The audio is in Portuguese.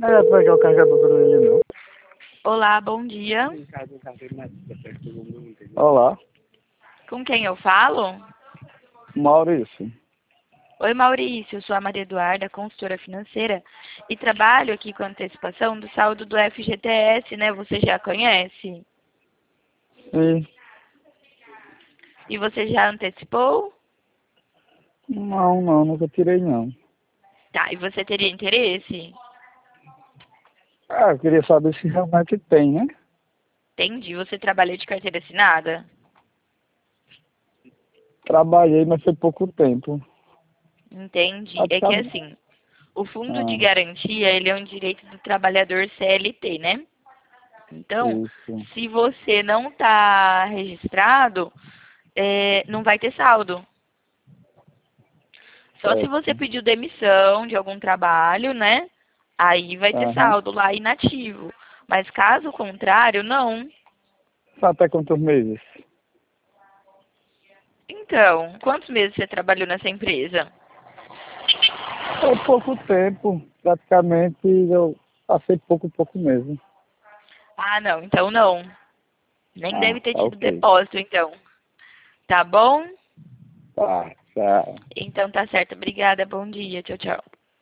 É, pegar o carregador do ele, não. Olá, bom dia. Olá, Com quem eu falo? Maurício. Oi, Maurício. Eu sou a Maria Eduarda, consultora financeira, e trabalho aqui com a antecipação do saldo do FGTS, né? Você já conhece? E E você já antecipou? não, nunca tirei não. Tá, e você teria interesse? Ah, eu queria saber se realmente tem, né? Entendi. Você trabalha de carteira assinada? Trabalhei, mas foi pouco tempo. Entendi. É que Praticamente. assim, o fundo de Ah, garantia, ele é um direito do trabalhador CLT, né? Então, isso. se você não está registrado, não vai ter saldo. Só se você Certo. pediu demissão de algum trabalho, né? Aí vai ter Aham. saldo lá inativo. Mas caso contrário, não. Até quantos meses? Então, quantos meses você trabalhou nessa empresa? Foi pouco tempo. Praticamente eu passei pouco mesmo. Ah, não. Então não. Nem Ah, deve ter tá tido ok. depósito, então. Tá bom? Tá, tchau. Então tá certo. Obrigada. Bom dia. Tchau, tchau.